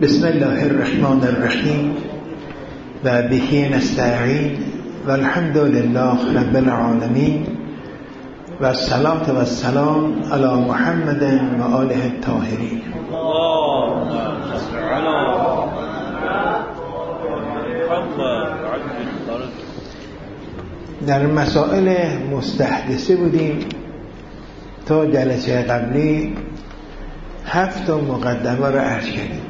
بسم الله الرحمن الرحیم و به نستعین و الحمد لله رب العالمین و الصلاة و السلام علی محمد و آله الطاهرین. در مسائل مستحدثه بودیم تا جلسه قبلی 7 مقدمه را عرض کردیم.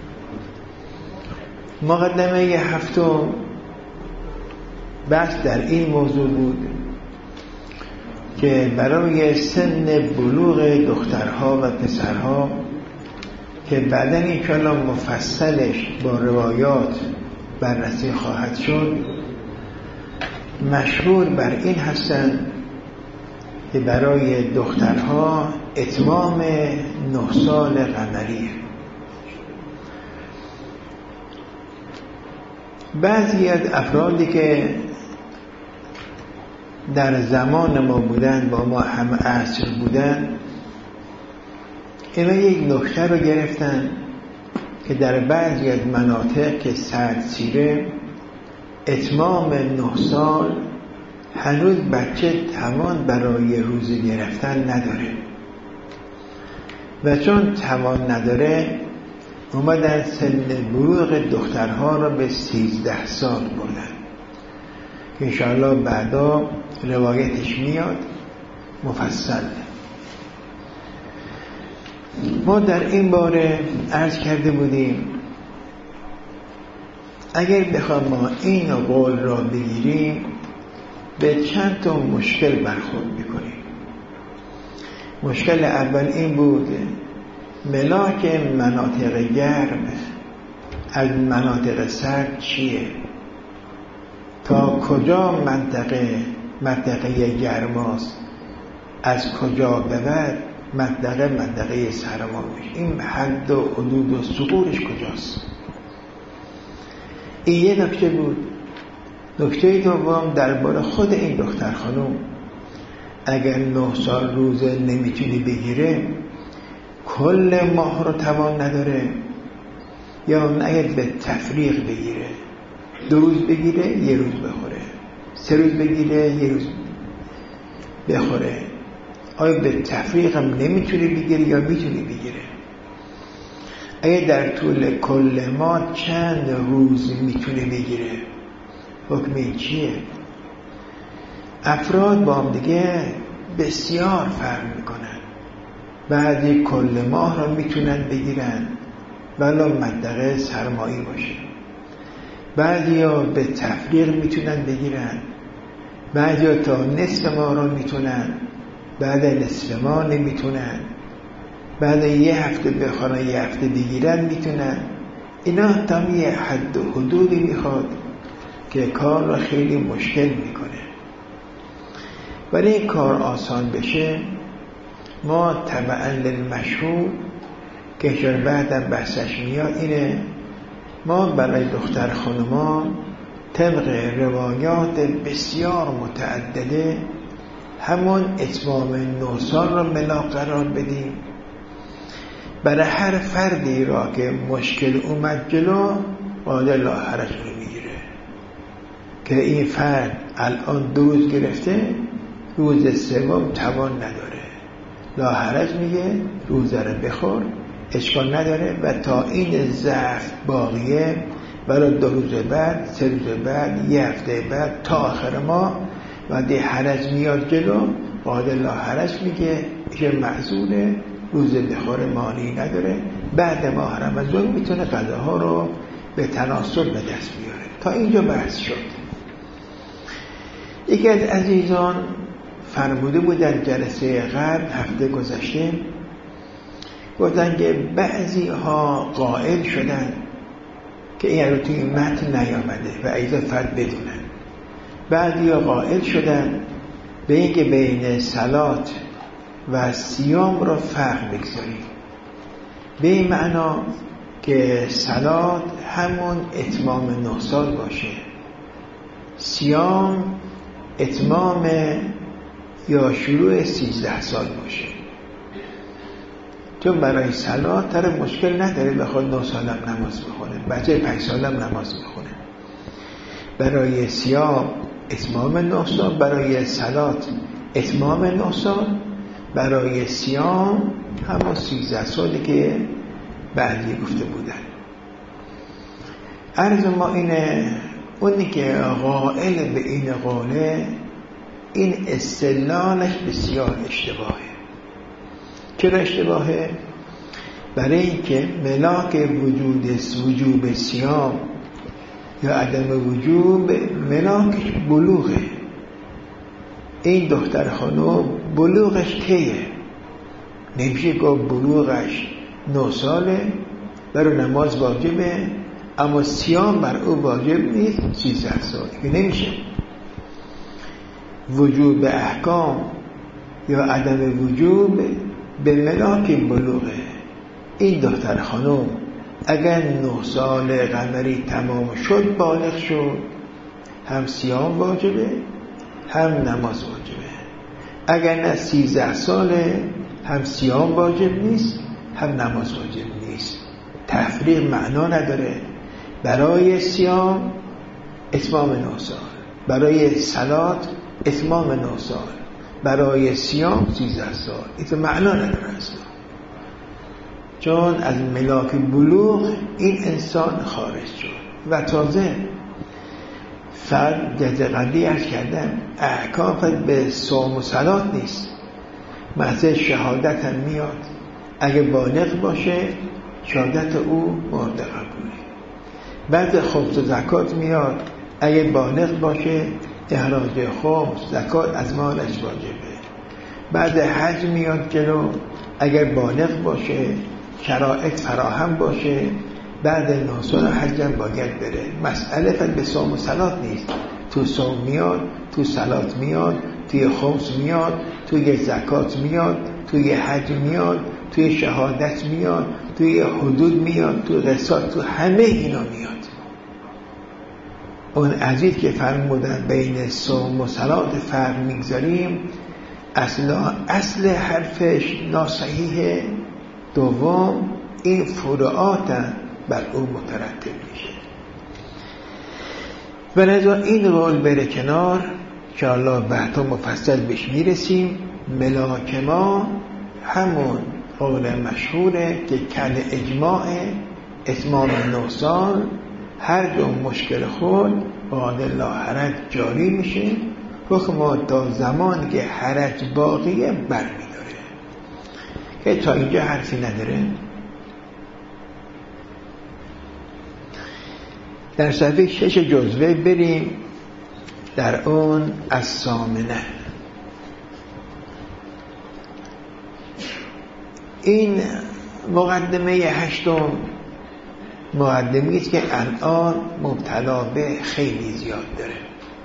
مقدمه 7 بحث در این موضوع بود که برای سن بلوغ دخترها و پسرها که بعداً انشاءالله مفصلش با روایات بررسی خواهد شد، مشهور بر این هستند که برای دخترها اتمام 9 سال قمریه. بعضی از افرادی که در زمان ما بودن، با ما هم عصر بودن، اینا یک نکته رو گرفتن که در بعضی از مناطق که سردسیره اتمام 9 سال هنوز بچه توان برای روزه گرفتن نداره و چون توان نداره اومدن سن بلوغ دخترها را به 13 سال بردن که انشاءالله بعدا روایتش میاد مفصل. ما در این باره عرض کرده بودیم اگر بخوام ما این قول را بگیریم به چند تا مشکل برخورد میکنیم. مشکل اول این بود ملاک مناطق گرم از مناطق سرد چیه؟ تا کجا منطقه گرماست؟ از کجا به بعد منطقه سرما میشه؟ این حد و حدود و ثغورش کجاست؟ این یه نکته بود. نکته دوم درباره خود این دختر خانم، اگر 9 سال روزه نمیتونی بگیره، کل ماه رو توان نداره، یا اگر به تفریق بگیره، 2 روز بگیره 1 روز بخوره، 3 روز بگیره 1 روز بخوره، آیا به تفریق هم نمیتونی بگیره یا میتونی بگیره؟ اگر در طول کل ماه چند روز میتونه بگیره؟ حکم این چیه؟ افراد با هم دیگه بسیار فرق میکنن. بعضی کل ماه را میتونن بگیرن ولی منطقه سرمایی باشه، بعضی ها به تفریق میتونن بگیرن، بعضی ها تا نصف ماه را میتونن، بعد نصف ماه نمیتونن، بعد 1 هفته بخورن 1 هفته بگیرن میتونن. اینا تا یه حد و حدودی میخواد که کار را خیلی مشکل میکنه. ولی این کار آسان بشه ما تبعا للمشهور که بعدم بحثش میاد اینه، ما برای دختر خانمان طبق روایات بسیار متعدده همون اتمام 9 سال را ملاک قرار بدیم. برای هر فردی را که مشکل اومد جلو قادر لا حرج میگیره که این فرد الان 2 روز گرفته، روز سوم توان نداره، لا حرج میگه روزه رو بخور، اشکال نداره و تا این ضعف باقیه برای 2 روز بعد، 3 روز بعد، 1 هفته بعد تا آخر ماه وقتی حرج میاد جلو قادر لا حرج میگه که معذوره، روزه بخوره، مانی نداره. بعد ماه رمضان میتونه غذاها رو به تناسل به دست بیاره. تا اینجا بحث شد. یکی از عزیزان فرموده بود در جلسه قبل هفته گذشته، گفتن که بعضی ها قائل شدن که این رو توی متن نیامده و ایزا فرد بدونن. بعضی ها قائل شدن به اینکه بین صلات و صیام را فرق بگذاریم، به این معنا که صلات همون اتمام 9 سال باشه، صیام اتمام یا شروع 13 سال باشه. چون برای صلات تر مشکل نداره بخواد 9 سالم نماز بخونه، بچه 5 سالم نماز بخونه. برای صیام اتمام 9 سال، برای صلات اتمام 9 سال، برای صیام همون 13 سالی که بعدی گفته بودن. عرض ما اینه، اونی که قائل به این قوله، این استدلالش بسیار اشتباهه. چرا اشتباهه؟ برای اینکه ملاک وجوب صیام یا عدم وجوب ملاکش بلوغه. این دختر خانم بلوغش کیه؟ نمیشه گفت بلوغش 9 ساله برای نماز واجبه، اما صیام بر او واجب نیست 13 سال، که نمیشه. وجوب احکام یا عدم وجوب به ملاک بلوغه. این دختر خانم اگر 9 سال قمری تمام شد، بالغ شد، هم صیام واجبه هم نماز واجبه. اگر نه 13 ساله، هم صیام واجب نیست هم نماز واجب نیست. تفریق معنا نداره. برای صیام اتمام 9 سال، برای صلات اتمام 9 سال، برای صیام 13 سال. این معنا نداره اصلا، چون از ملاک بلوغ این انسان خارج شد. و تازه فرد جلسه قبلی عرض کردم احکام به صوم و صلات نیست. مثل شهادت هم میاد، اگه بالغ باشه شهادت او مورد قبوله. بعد خمس و زکات میاد، اگه بالغ باشه اخراج خمس زکات از مالش واجبه. بعد حج میاد جلو، اگر بالغ باشه شرایط فراهم باشه بعد 9 سال حج هم باید بره. مسئله فقط به صوم و صلات نیست، تو صوم میاد، تو صلات میاد، توی خمس میاد، توی زکات میاد، توی حج میاد، توی شهادت میاد، توی حدود میاد، توی قصاص، تو همه اینا میاد. اون عزیز که فرمودن بین صوم و صلات فرق میگذاریم، اصل حرفش ناصحیحه. دوم این فروعات بر او مترتب میشه. و لذا این قول بره کنار که الله بعدا مفصل بهش میرسیم. ملاک ما همون قول مشهوره که کل اجماع اتمام 9 سال، هر جو مشکل خود بعد الله حرج جاری میشه. حکم تا زمان که حرج باقیه بر میداره. که تا اینجا حرفی نداره. در صفحه 6 جزوه بریم، در اون الثامنه. این مقدمه 8 مقدمه است که الان مبتلا به خیلی زیاد داره.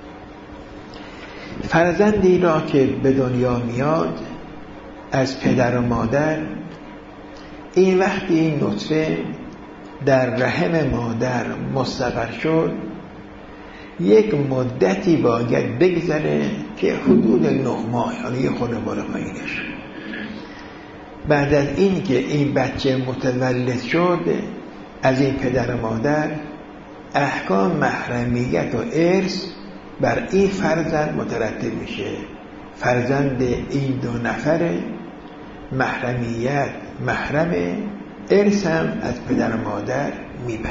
فرزندی را که به دنیا میاد از پدر و مادر، این وقتی این نطفه در رحم مادر مستقر شد، یک مدتی باید بگذره که حدود 9 ماه، حالا یه خورده بالا پایینش. بعد از این که این بچه متولد شد از این پدر و مادر، احکام محرمیت و ارث بر این فرزند مترتب میشه. فرزند این 2 نفره، محرمیت محرمه، ارث هم از پدر و مادر میبره.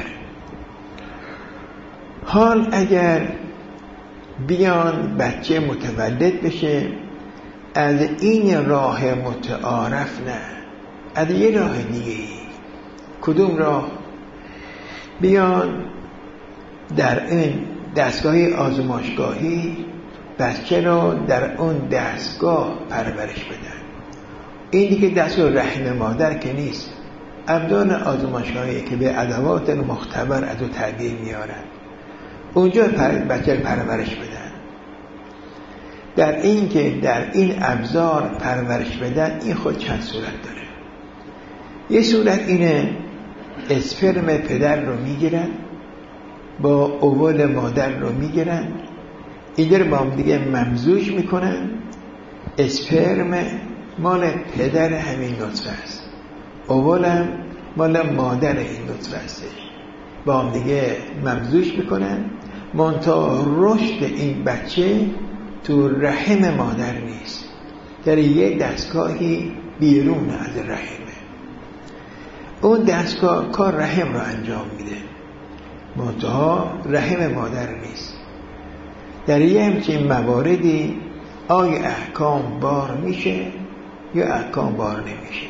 حال اگر بیان بچه متولد بشه از این راه متعارف، نه از یه راه دیگه. کدوم راه؟ بیان در این دستگاه آزمایشگاهی بچه را در اون دستگاه پرورش بدن. این دیگه دستگاه رحم مادر که نیست، ابدان آزمایشگاهی که به ادوات مختبر از او تربیه میارن، اونجا بچه را پرورش بدن. در این که در این ابزار پرورش بدن، این خود چند صورت داره. یه صورت اینه، اسپرم پدر رو میگیرن با اوول مادر رو میگیرن، اینجا رو با هم دیگه ممزوج میکنن. اسپرم مال پدر همین نطفه است، اوولم مال مادر این نطفه هستش، با هم دیگه ممزوج میکنن. منتها رشد این بچه تو رحم مادر نیست، در یه دستگاهی بیرون از رحمه. اون دستگاه کار رحم رو انجام میده، منتها رحم مادر نیست. در یه همچین مواردی آیا احکام بار میشه یا احکام بار نمیشه؟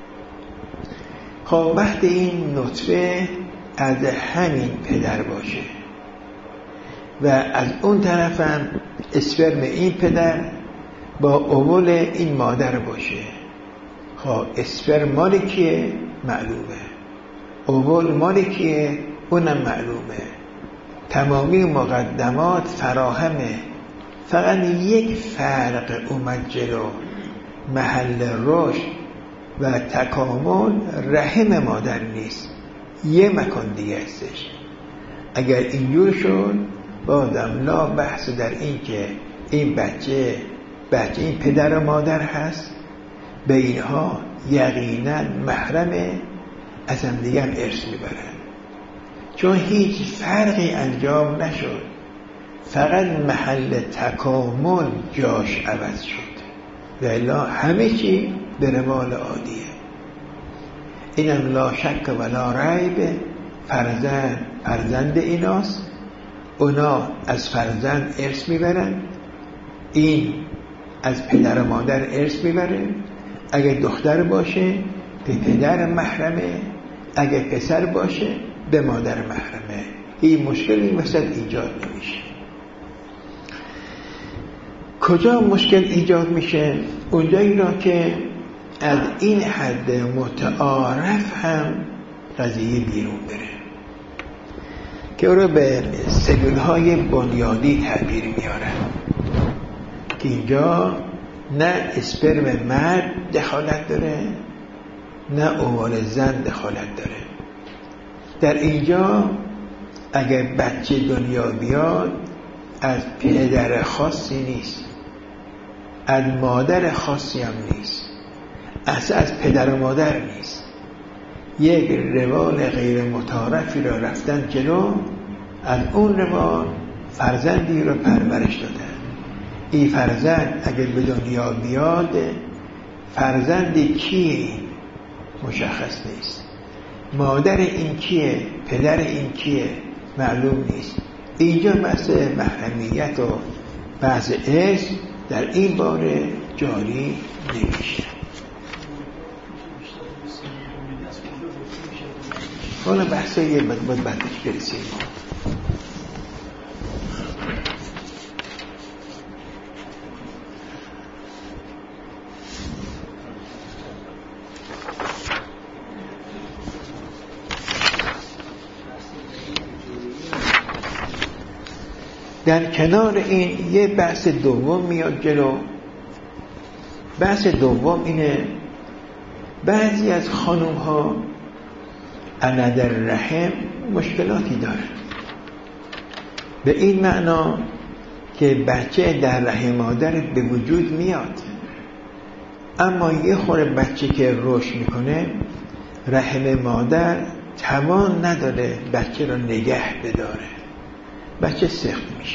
خب وقتی این نطفه از همین پدر باشه و از اون طرف هم اسپرم این پدر با اوول این مادر باشه، خب اسپرم مال کیه؟ معلومه. اوول مال کیه؟ اونم معلومه. تمامی مقدمات فراهمه. فقط یک فرق اومد جلو، محل رشد و تکامل رحم مادر نیست، یه مکان دیگه هستش. اگر اینجور شد بازم لا بحث در این که این بچه این پدر و مادر هست، به اینها یقینا محرمه، از هم دیگه هم ارث میبرن، چون هیچ فرقی انجام نشد، فقط محل تکامل جاش عوض شد و الا همه چی به روال عادیه. اینم لا شک و لا ریب، فرزند ایناست، اونا از فرزند ارث میبرن، این از پدر و مادر ارث میبره. اگه دختر باشه به پدر محرمه، اگه پسر باشه به مادر محرمه. این مشکلی مثلا ایجاد نمیشه. کجا مشکل ایجاد میشه؟ اونجایی را که از این حد متعارف هم قضیه بیرون بره، که او را به سلول‌های بنیادی تعبیر میارن، که اینجا نه اسپرم مرد دخالت داره نه اوال زن دخالت داره. در اینجا اگر بچه دنیا بیاد از پدر خاصی نیست، از مادر خاصی هم نیست، اصلا از پدر و مادر نیست. یک روال غیر متعارفی را رفتن جلو، از اون روال فرزندی را پرورش دادن. این فرزند اگر به دنیا بیاد فرزندی کیه مشخص نیست، مادر این کیه، پدر این کیه معلوم نیست. اینجا بحث محرمیت و بحث ارث در این باره جاری نمیشه. حالا بحثه یه باید بعدش برسیم. در کنار این یه بحث دوم میاد جلو. بحث دوم اینه بعضی از خانوم ها در رحم مشکلاتی دارن، به این معنا که بچه در رحم مادر به وجود میاد، اما یه خورده بچه که رشد میکنه رحم مادر توان نداره بچه را نگه بداره، بچه سخت میشه.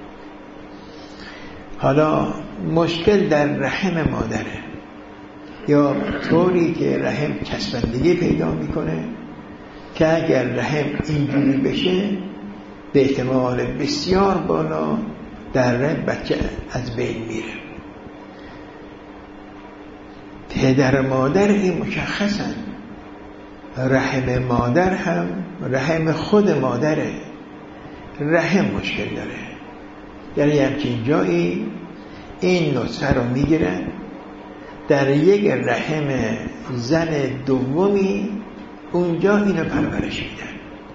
حالا مشکل در رحم مادره، یا طوری که رحم چسبندگی پیدا میکنه که اگر رحم اینجوری بشه به احتمال بسیار بالا در رحم بچه از بین میره. پدر مادر این مشخصن، رحم مادر هم رحم خود مادره، رحم مشکل داره. یعنی همچین جایی این نطفه رو میگیرن در یک رحم زن دومی، اونجا اینو پرورش میدن.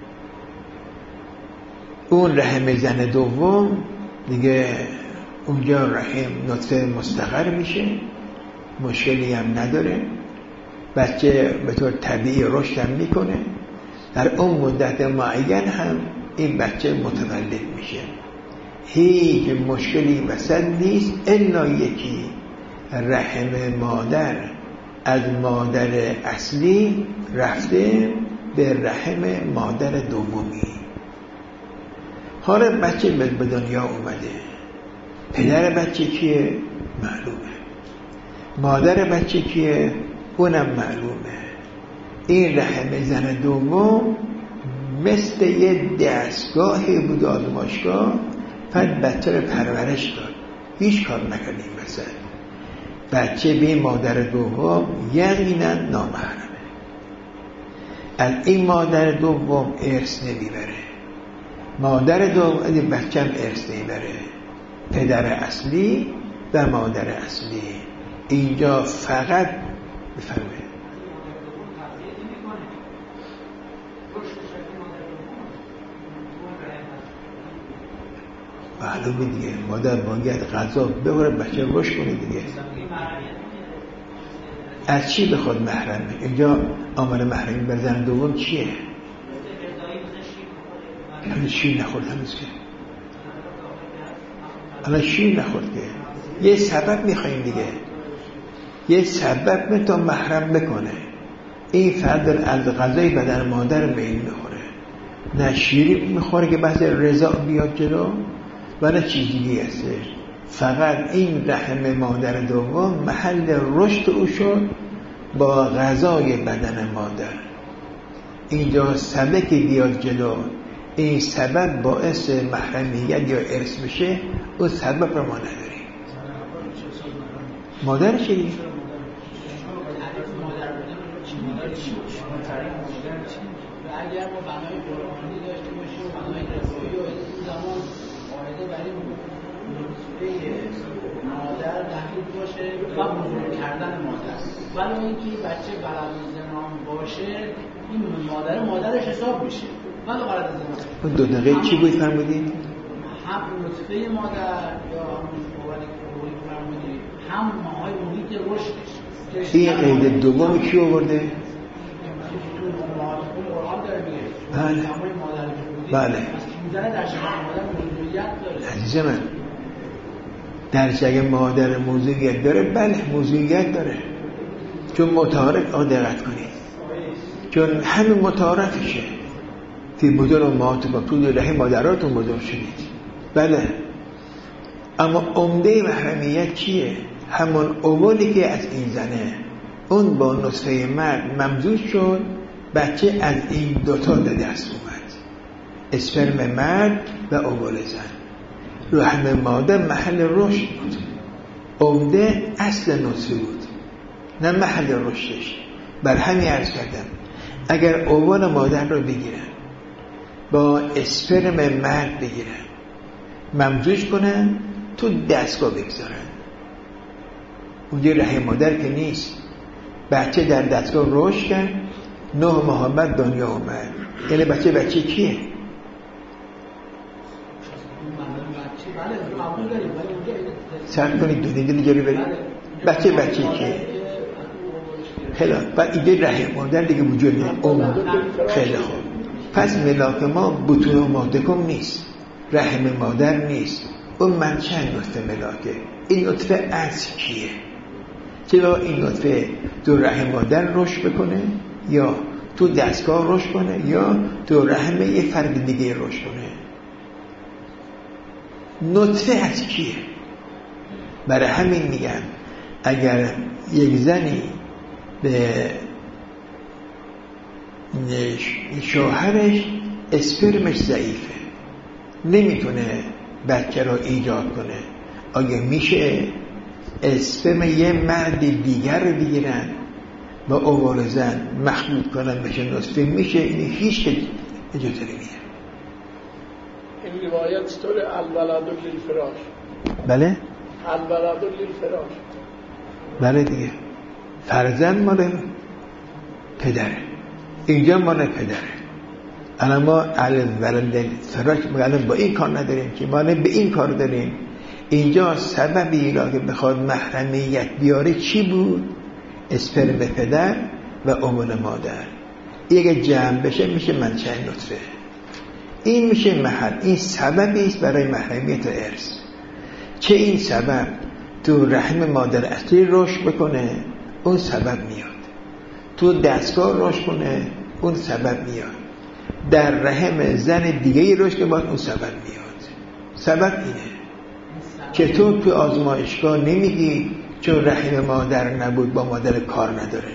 اون رحم زن دوم دیگه اونجا رحم نطفه مستقر میشه، مشکلی هم نداره، بچه به طور طبیعی رشد هم میکنه. در اون مدت معین هم این بچه متولد میشه، هیچ مشکلی وسط نیست، الا یکی رحم مادر از مادر اصلی رفته به رحم مادر دومی. حالا بچه به دنیا اومده، پدر بچه کیه؟ معلومه. مادر بچه کیه؟ اونم معلومه. این رحم زن دوم مثل یه دستگاهی بود، آزمایشگاه، فقط بچه رو پرورش داد، هیچ کار نکردیم. مثلا بچه به مادر دوم یقینا نامحرمه، از این مادر دوم ارث نمیبره. مادر دوم از این بچه هم ارث نمیبره. پدر اصلی و مادر اصلی اینجا فقط بفرمایید. معلومه دیگه، مادر باید غذا بخوره بچه رشد کنه دیگه. از چی بخواد محرمه؟ اینجا عامل محرمی بر زن دوم چیه؟ هنوز شیر نخورد، هنوز که الان شیر نخورد که یه سبب میخواییم دیگه، یه سبب میتون محرم بکنه. این فرد از غذای بدن مادر میل میخوره، نه شیری میخوره که بحث رضا بیاد جلو و نه چیز دیگه هستش. فقط این رحم مادر دوم محل رشد او شد با غذای بدن مادر. اینجا سبب که بیاد جلو، این سبب باعث محرمیت یا ارث بشه، اون سبب رو ما نداریم. مادر چی؟ اگر ما بنای قرآنی داشته باشیم و بنای رضایی و این زمان قاعده برای نطفه مادر دقیق باشه و بزرگ کردن مادر، ولی اینکه بچه بلد زنان باشه این مادرش حساب میشه. ولی بلد زنان اون 2 دقیقه چی بود فرمودید؟ هم نطفه مادر یا همون قوالی که فرمودید، هم ماهای محیط رشدش. این قید دومی کی آورده؟ بله عزیز من، در شگ مادر موضوعیت داره؟ بله موضوعیت داره، چون متعارف. دقت کنید، چون همین متعارفشه. فی بطون امهاتکم، تو رحم مادراتون بزرگ شدید. بله، اما عمده محرمیت چیه؟ همون اولی که از این زنه، اون با نطفه مرد ممزوج شد، بچه از این دوتا به دست اومد، اسپرم مرد و اوول زن. رحم مادر محل رشد بود، عمده اصل نطفه بود، نه محل رشدش. بر همین عرض کردم اگر اوول مادر رو بگیرن با اسپرم مرد بگیرن، ممزوج کنن، تو دستگاه بگذارن، اونجا رحم مادر که نیست. بچه در دستگاه رشد کرد، 9 ماه بعد دنیا اومد. یعنی بچه کیه؟ سرد کنید دونید جاری برید. بچه کیه؟ خیلی بعد اینجا رحم مادر دیگه وجود نیست. خیلی خوب، پس ملاک ما بطون امهاتکم نیست، رحم مادر نیست. اون من چند نطفه ملاکه؟ این نطفه از کیه؟ چرا این نطفه تو رحم مادر رشد بکنه، یا تو دستگاه رشد کنه، یا تو رحم یه فرد دیگه رشد کنه؟ نطفه از کیه؟ برای همین میگم اگر یک زنی به شوهرش اسپرمش ضعیفه، نمیتونه بچه رو ایجاد کنه، آیا میشه اسپرم یه مرد دیگر رو بگیرن با اوول زن مخلوط کنن بشه نطفه؟ میشه؟ این هیچ اجازه نمیده. این روایت طور الولد للفراش. بله؟ الولد للفراش. بله دیگه، فرزند مال پدره، اینجا مال پدره. الان ما الولد للفراش الان با این کار نداریم که، ما به این کار داریم. اینجا سببی را که بخواد محرمیت بیاره چی بود؟ اسپرم پدر و اوول مادر. اگه جمع بشه میشه منشأ نطفه. این میشه محل، این سببی است برای محرمیت ارث. چه این سبب تو رحم مادر اصلی رشد بکنه، اون سبب میاد. تو دستگاه رشد کنه اون سبب میاد. در رحم زن دیگه رشد که باید اون سبب میاد. سبب اینه که تو آزمایشگاه نمیگی چون رحم مادر نبود با مادر کار نداره.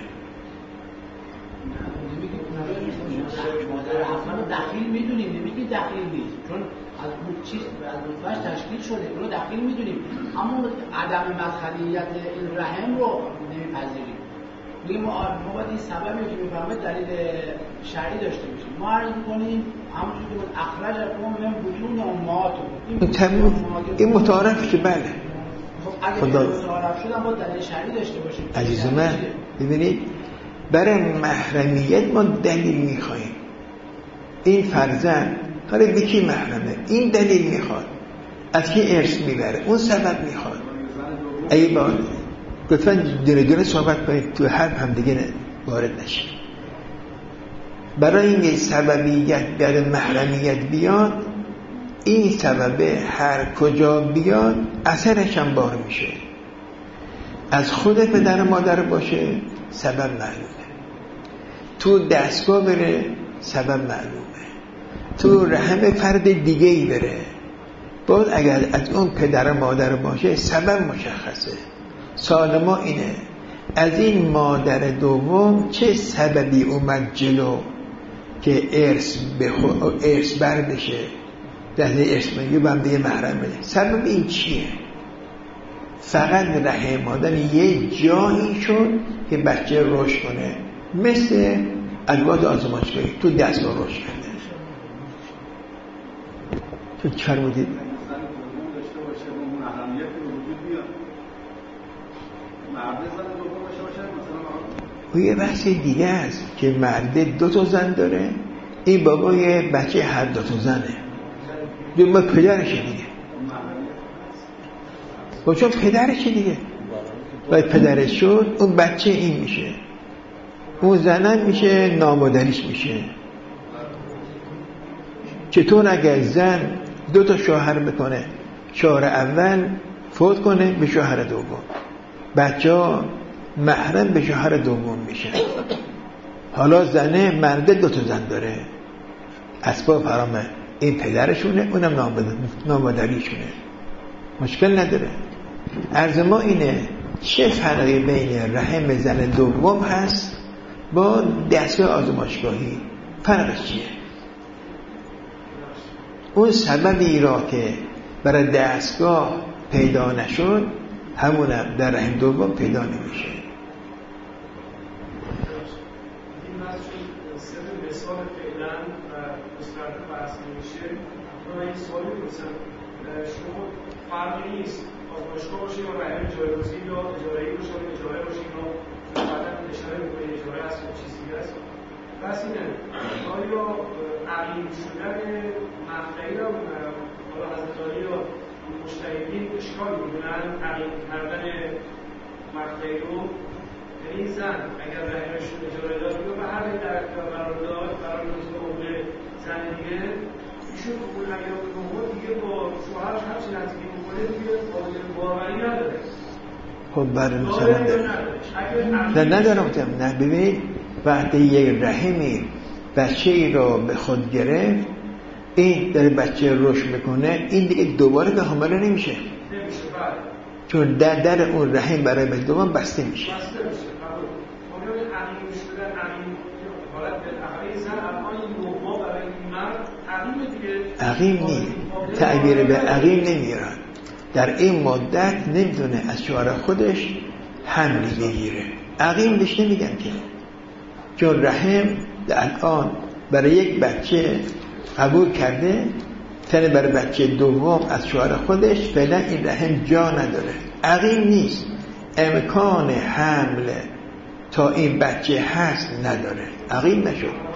دخیل میدونیم، نمیگی دخیل نیست، چون از اون چیز از نطفه‌اش تشکیل شده، اون رو دخیل میدونیم، اما عدم مدخلیت این رحم رو نمیپذیریم. میگیم ما باید این سببی که میفهمه دلیل شرعی داشته باشیم. ما عرض میکنیم همونجور که بود اخرجکم من بطون امهاتکم، این متعارف که بله. خب اگه متعارف شدن باید دلیل شرعی داشته باشیم. عزیز من ببینید برای محرمیت ما دلیل میخوایم. این فرزند حالا به کی محرمه؟ این دلیل میخواد. از کی ارث میبره؟ اون سبب میخواد. ای با لطفاً دونه صحبت کنید تو حرف هم دیگه وارد نشید. برای این سببیت برای محرمیت بیاد، این سبب هر کجا بیاد اثرش هم بار میشه. از خود پدر مادر باشه سبب معلومه، تو دستگاه بره سبب معلومه، تو رحم فرد دیگه ای بره باید اگر از اون پدر مادر باشه سبب مشخصه. سوال ما اینه از این مادر دوم چه سببی اومد جلو که ارث بر بشه، در ارث بگی با هم دیگه محرمه. سبب این چیه؟ فقط رحم آدم یه جایی شد که بچه رشد کنه، مثل ادوات آزمایشگاهی تو دستگاه رشد کرده. تو چه فرمودید؟ و یه بحث دیگه است که مرد 2 زن داره، این بابای بچه هر 2 زنه، دوم پدرشه دیگه. با چون پدرشه دیگه باید پدرش شد، اون بچه این میشه، اون زنن میشه، نامادریش میشه. چطور اگر زن 2 شوهر بکنه، شوهر اول فوت کنه به شوهر دوم، بچه ها محرم به شوهر دوم میشه. حالا زنه مرد 2 زن داره، اسباب حرامه، این پدرشونه اونم نامادریشونه، مشکل نداره. عرض ما اینه چه فرقی بین رحم زن دوم هست با دستگاه آزمایشگاهی؟ فرقش چیه؟ اون سببی را که برای دستگاه پیدا نشد همونم در رحم دوم پیدا نمیشه. فرقی نیست آزمایشگاه باشه یا رحم جایگزین یا اجاره‌ای باشه یا اجاره باشه، اینا فقط اشاره می‌کنه اجاره هست یا چیز دیگه است. بس اینه آیا عقیم شدن مقطعی رو حالا حضرت علی یا مجتهدین اشکال می‌دونن عقیم کردن مقطعی رو؟ یعنی این زن اگر رحمش اجاره داد یا به هر در اختیار قرار داد برای حقوق زن دیگه ایشون حقوق اگر حقوق دیگه با شوهرش همچین نزدیکی میکنه دیگه قابل باوری نداره. خب برای مثلا ندارم نه. ببین وقتی یک رحمی بچه ای را به خود گرفت، این داره بچه رشد میکنه، این دیگه دوباره به حامله نمیشه، چون در اون رحم برای به دوم بسته میشه. عقیم نیست، تعبیر به عقیم نمیرن. در این مدت نمیتونه از شوهر خودش حملی بگیره، عقیم بهش نمیگن که، چون رحم الان برای یک بچه قبول کرده، تنه برای بچه دوم از شوهر خودش فعلا این رحم جا نداره، عقیم نیست، امکان حمل تا این بچه هست نداره، عقیم نشد.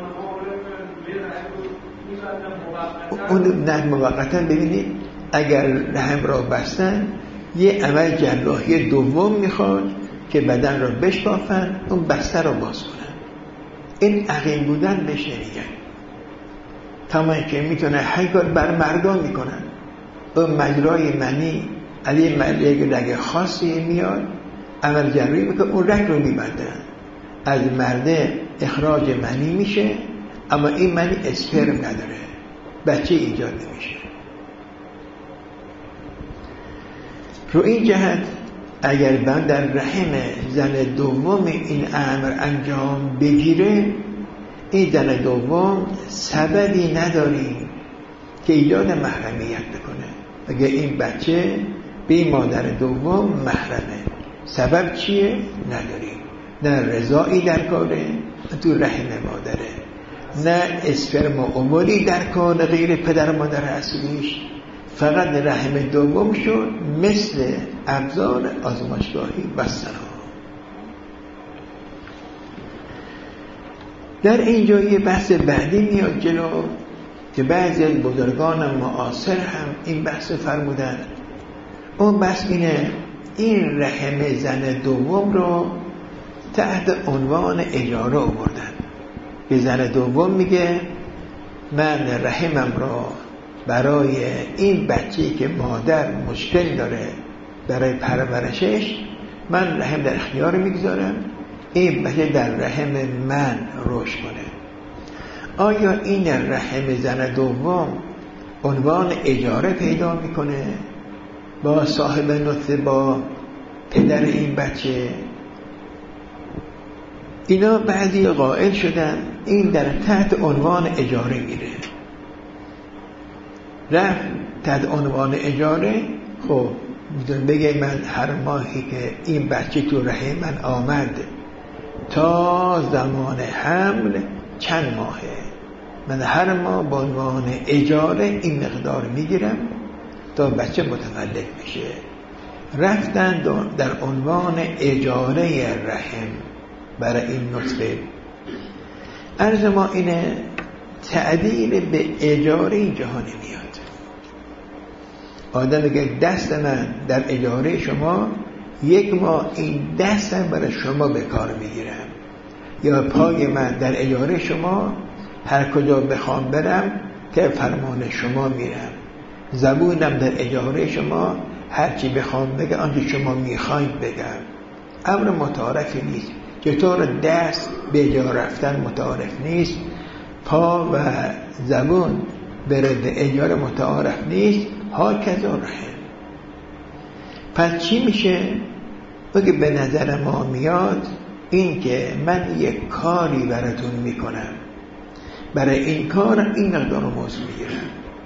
اون نه موقتا ببینید اگر رحم را بستن یه عمل جراحی دوم میخواد که بدن را بشکافن، اون بسته را باز کنن. این عقیم بودن بهش نمیگن. تمام که میتونه هر کار بر مردان میکنن. اون مجرای منی علی یک رگ خاصی میاد، عمل جراحی میکنه، اون رگ رو میبندن، از مرده اخراج منی میشه، اما این منی اسپرم نداره، بچه ایجاد نمیشه. رو این جهت اگر من در رحم زن دوم این امر انجام بگیره، این زن دوم سببی نداریم که ایجاد محرمیت بکنه. اگر این بچه به این مادر دوم محرمه، سبب چیه؟ نداریم. نه رضایی در کاره تو رحم مادره، نه اسپرم و اوولی در کار غیر پدر مادر اصلیش، فقط رحم دوم شد مثل ابزار آزمایشگاهی بستن ها. در اینجا یه بحث بعدی میاد جلو که بعضی از بزرگان معاصر هم این بحث فرمودن. اون بحث اینه، این رحم زن دوم رو تحت عنوان اجاره آوردن. به زن دوم میگه من رحمم رو برای این بچه‌ای که مادر مشکل داره برای پرورشش، من رحم در اختیار میگذارم، این بچه در رحم من رشد کنه. آیا این رحم زن دوم عنوان اجاره پیدا میکنه با صاحب نطفه، با پدر این بچه؟ اینا بعضی قائل شدن این در تحت عنوان اجاره میره. رفت تحت عنوان اجاره. خب میتون بگه من هر ماهی که این بچه تو رحم من آمد تا زمان حمل چند ماهه، من هر ماه با عنوان اجاره این مقدار میگیرم تا بچه متولد میشه. رفتن در عنوان اجاره رحم برای این نطفه. عرض ما اینه، تعدیل به اجاره این جهان نمیاد. آدم بگه دست من در اجاره شما، یک ماه این دستم برای شما به کار میگیرم، یا پای من در اجاره شما، هر کجا بخوام برم که فرمان شما میرم، زبونم در اجاره شما، هرچی بخوام بگم آنچه شما میخواید بگم. امر متعارفی نیست. چطور دست به جا رفتن متعارف نیست، پا و زبون بره به اجاره متعارف نیست، ها کذا رحم. پس چی میشه؟ بگه به نظر ما میاد این که من یک کاری براتون میکنم، برای این کار این مقدار رو مزد میگیرم.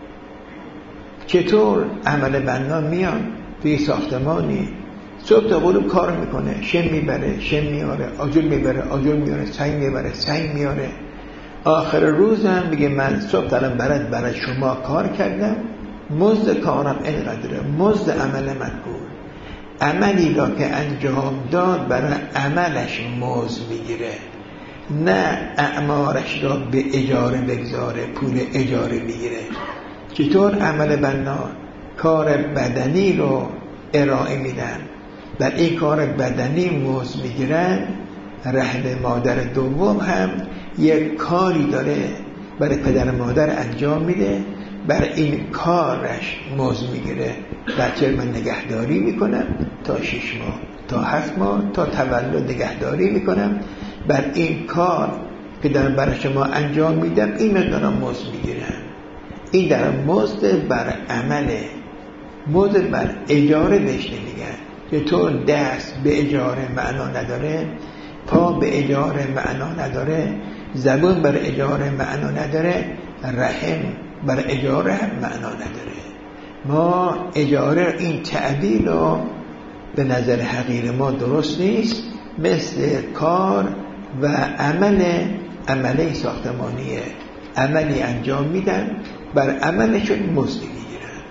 چطور؟ عمل بنا میان توی ساختمانی صبح تا غروب کار میکنه، شن میبره، شن میاره، آجر میبره، آجر میاره، سنگ میبره، سنگ میاره. آخر روزم میگه من صبح دارم برای شما کار کردم، مزد کارم اینقدره، مزد عمل مدبور. عملی را که انجام داد برای عملش مزد میگیره، نه اعمارش را به اجاره بگذاره، پول اجاره میگیره. چطور؟ عمل بنا کار بدنی رو ارائه میدن، در این کار بدنی مزد میگیرن. رحم مادر دوم هم یک کاری داره برای پدر مادر انجام میده، برای این کارش مزد میگیره. بچه من نگهداری میکنم تا 6 ماه، تا 7 ماه، تا تولد نگهداری میکنم. بر این کار که دارم برای شما انجام میدم این مقدارم مزد میگیرم. این در مزد بر عمله، مزد بر اجاره بهش نمیگن. چطور دست به اجاره معنا نداره، پا به اجاره معنا نداره، زبون بر اجاره معنا نداره، رحم بر اجاره معنا نداره. ما اجاره این تعبیر رو به نظر حقیر ما درست نیست، مثل کار و عمل ساختمانیه. عملی انجام میدن، بر عملشون مزد میگیرن.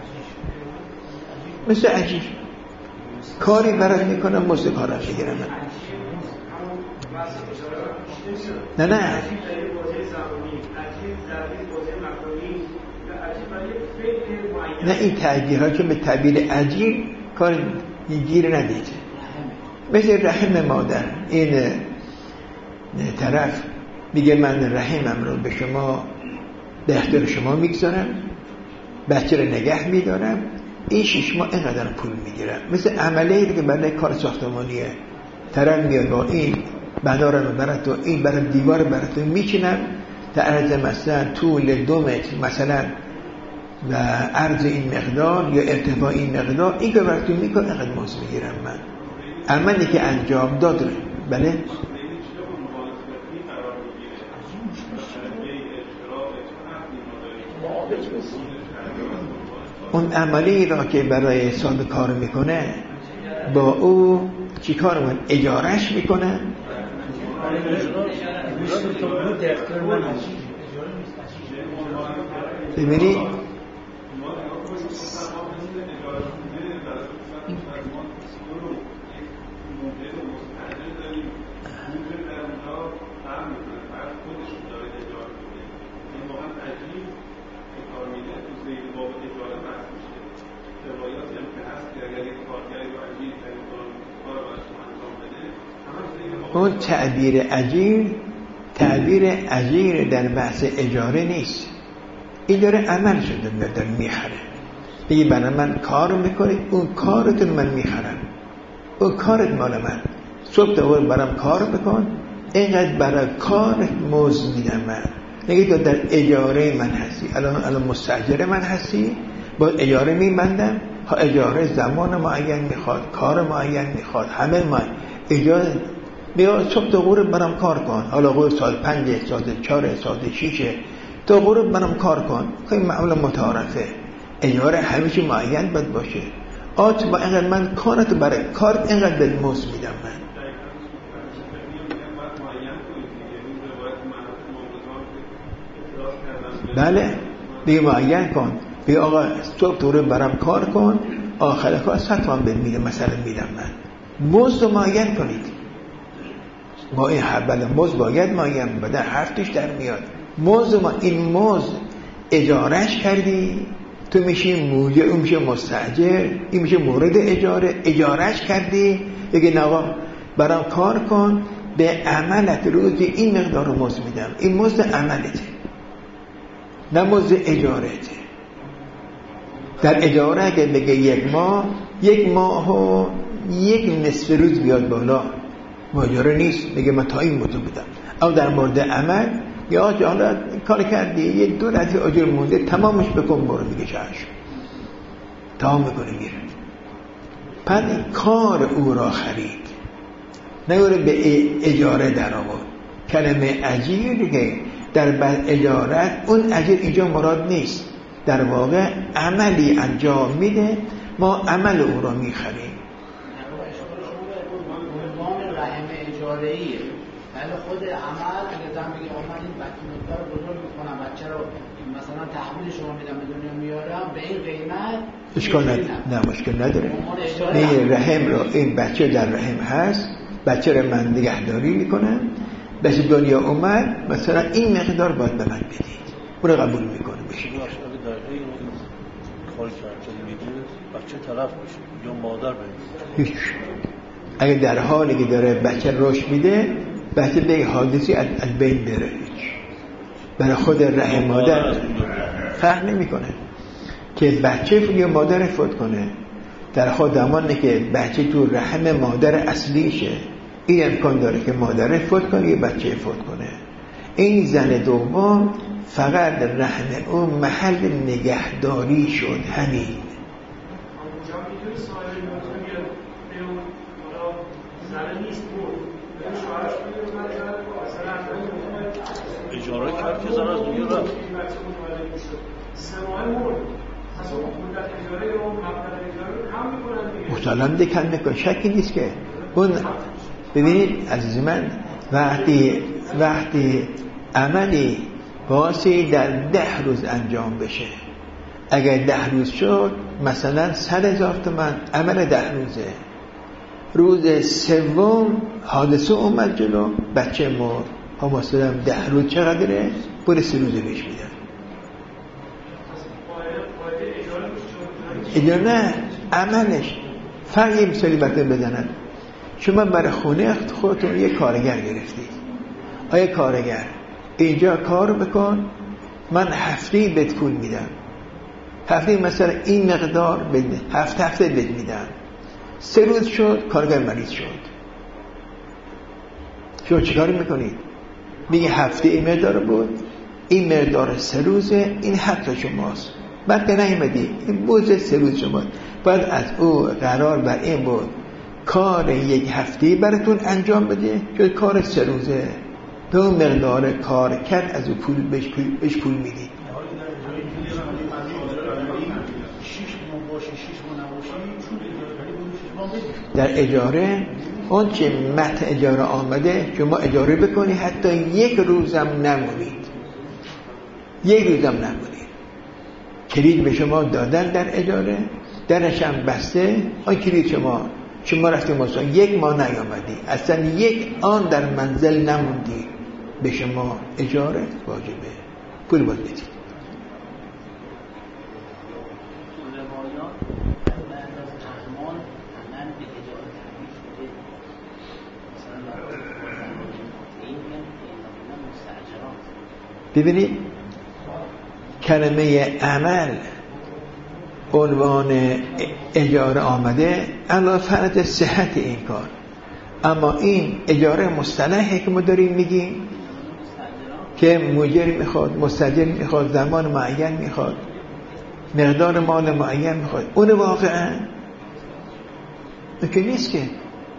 مثل عجیب کاری برات میکنم، مزد کارم میگیرم. نه نه این تعبیرها که به تعبیر عجیب کار گیر ندید. مثل رحم مادر، این طرف میگه من رحمم رو به شما، به اختیار شما میگذارم، بچه رو نگه میدارم، این 6 ماه اینقدر پول میگیرم. مثل عملیه که برای کار ساختمانیه، طرف میاد با این بنا رو برات و این برای دیوار برات میچینم در عرض مثلا طول 2 متر مثلا و عرض این مقدار یا ارتفاع این مقدار، این که براتون میکنه اینقدر مزد میگیرم من. عملی که انجام داد. بله اون عملی را که برای صاحب کار میکنه با او چی کار میکنه؟ اجارش میکنه. ببینید اون تعبیر اجیر در بحث اجاره نیست. این داره عمل شده داره میخره. بگی برای من کار میکنید، اون کارتون من میخرم، اون کارت مال من. صبح تا برام کار بکن، اینقدر برای کارت مزد میدم من. نگی تو در اجاره من هستی، الان مستاجر من هستی، با اجاره میبندم. ها اجاره زمان معین میخواد، کار معین میخواد، همه ما اجاره بیا صبح تا غروب برام کار کن. حالا غروب ساعت 5 ساعت 4 ساعت 6 تا غروب برام کار کن. خیلی معمولا متعارفه. اجاره همیشه معین باید باشه. آت با اینقدر من کارت برای کار اینقدر به مزد میدم من. بله بیا معین کن. بیا آقا صبح تا غروب برام کار کن، آخر کار 100 تومن بهت میدم مثلا میدم من. مزد رو معین کنید. ما این حبل مزد باید معین بده، هفتش در میاد. مزد ما این مزد اجارش کردی، تو میشی موجه، اون میشه مستاجر، این میشه مورد اجاره، اجارش کردی. بگی نه آقا برام کار کن، به عملت روزی این مقدار رو مزد میدم. این مزد عملته نه مزد اجارته. در اجاره اگه بگه 1 ماه و 1 نصف روز بیاد بالا، ماجرا نیست. میگه من تا این مدت بودم. اما در مورد عمل یا حالا کار کردی 1-2 رتی اجر مونده تمامش بکن برو، میگه چشم تمام میکنه میره. پس کار او را خرید، نگوره به اجاره در آورد. کلمه اجیر دیگه در اجارت اون اجر اینجا مراد نیست. در واقع عملی انجام میده، ما عمل او را میخریم. ولی خود عمل اگه زن بگه من این بچه مقدار بزرگ میکنم، بچه رو مثلا تحویل شما میدم به دنیا میارم به این قیمت، اشکال نه مشکل نداره. این رحم رو، این بچه در رحم هست، بچه رو من نگهداری میکنم، بچه دنیا اومد مثلا این مقدار باید به من بدید، اون رو قبول میکنه. بشین بچه طرف میشه یا مادر بگید. اگه در حالی که داره بچه رشد میده، بچه به حادثی از بین بره، برای خود رحم مادر فرق نمیکنه که بچه یا مادر فوت کنه. در خود زمانی که بچه تو رحم مادر اصلیشه، این امکان داره که مادر فوت کنه یا بچه فوت کنه. این زن دوم فقط رحم اون محل نگهداری شد. همین اجاره کرد که زن از دنیا رفت. مسلم دکن میکن، شکی نیست که اون. ببینید عزیز من، وقتی عملی واسه در 10 روز انجام بشه، اگر 10 روز شد مثلا 100,000 تومان عمل 10 روزه. روز سوم حادثه اومد جلو، بچه مرد، ها مثلا 10 روز چقدره؟ پول 3 روزه بهش میدن. اجاره نه، عملش. فرق یه مثالی براتون بزنم. شما برای خونه خودتون یه کارگر گرفتید. آیا کارگر اینجا کار بکن، من هفته‌ای بهت پول میدم، هفته مثلا این مقدار بده، هفته بد میدن، 3 روز شد کارگر مریض شد، شما چیکار میکنید؟ میگه هفته این مقدار بود، این مقدار 3 روزه، این حق شماست. بعد که نیومدی این بوز 3 روز شما، بعد از او قرار بر این بود کار 1 هفته براتون انجام بده که کار 3 روزه، به اون مقدار کار کرد از او بهش پول میدی. در اجاره اون چه متن اجاره آمده شما اجاره بکنی، حتی 1 روزم نمونید، 1 روزم نمونید. کلید به شما دادن در اجاره، درش هم بسته، آن کلید شما رفتی مثلا 1 ماه نیامدی، اصلا 1 آن در منزل نموندی، به شما اجاره واجبه، پول باید بدید. ببینید کلمه عمل عنوان اجاره آمده علاوه فرض صحت این کار، اما این اجاره مصطلحی که ما داریم میگیم که مؤجر میخواد، مستاجر میخواد، زمان معین میخواد، مقدار مال معین میخواد، اون واقعا که نیست که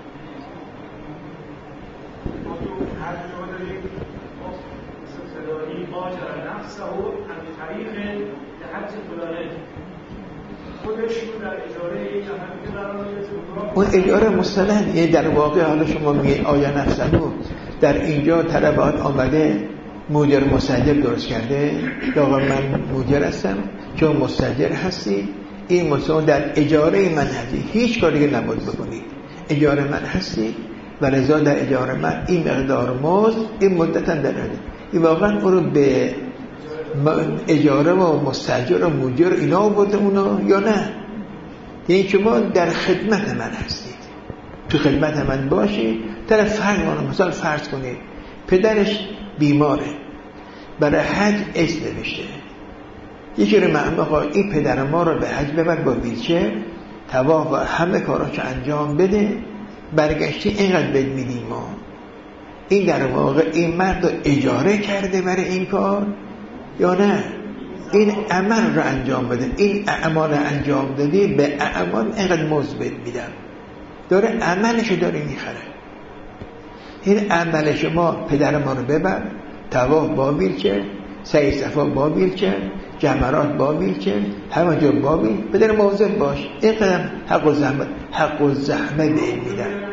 اون اجاره مصطلح، یعنی در واقع حالا شما میگه آیا نفسنو در اینجا طلبات آمده مؤجر مستاجر درست کرده، آقا من مؤجر هستم چون مستاجر هستی، این مثلا در اجاره من هستی، هیچ کاری دیگه نباید بکنید، اجاره من هستی و لذا در اجاره من این مقدار مزد این مدتا در هستی، این واقعا اون رو به اجاره و مستاجر و مؤجر اینا بوده اونا یا نه؟ یعنی شما در خدمت من هستید، تو خدمت من باشید. طرف مثلا فرض کنید پدرش بیماره، برای حج اسم نوشته، یه جوری معمقا این پدر ما رو به حج ببر با ویلچر، طواف و همه کاراشو انجام بده، برگشتی اینقدر بد میدیم ما. این در واقع این مرد رو اجاره کرده برای این کار یا نه؟ این عمل رو انجام بده، این اعمال انجام دادی، به اعمال اینقدر مثبت میدم، داره عملشو داره میخره. این عمل شما پدر ما رو ببر، طواف با ویلچر، سعی صفا با ویلچر، جمرات با ویلچر، همه جا با ویلچر، بدر مواظب باش، اینقدر حق و زحمه به این میدم.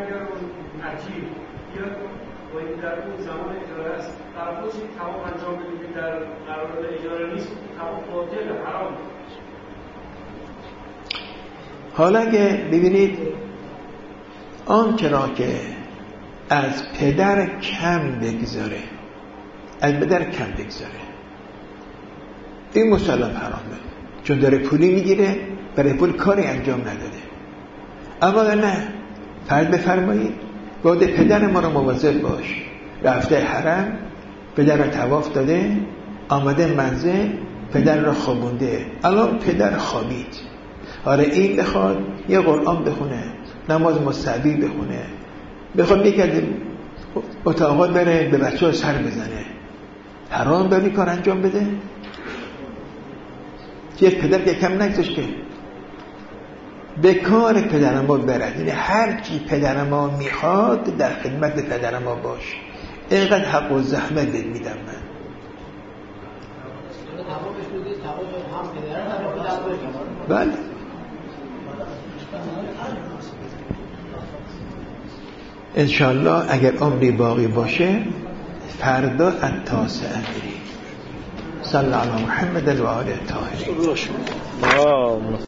حالا اگه ببینید آنچه را که از پدر کم بگذاره، از پدر کم بگذاره، این مسلم حرامه، چون داره پولی میگیره، برای پول کاری انجام نداده. اما نه، فرض بفرمایید باید پدر ما رو مواظب باش، رفته حرم، پدر رو طواف داده، آمده منزل، پدر رو خوابونده، الان پدر خوابید، آره این بخواد یه قرآن بخونه، نماز مستحبی بخونه، بخواد یک از اتاقات بره به بچه ها سر بزنه، حرام بری کار انجام بده؟ یک پدر که کم نگذاشت که به کار پدر ما برد، یعنی هر چی پدر ما میخواد در خدمت پدر ما باش، اینقدر حق و زحمت بد میدم من. بله انشالله اگر عمری باقی باشه فردا التاسعه بریم. صلی علی محمد و آله الطاهرین.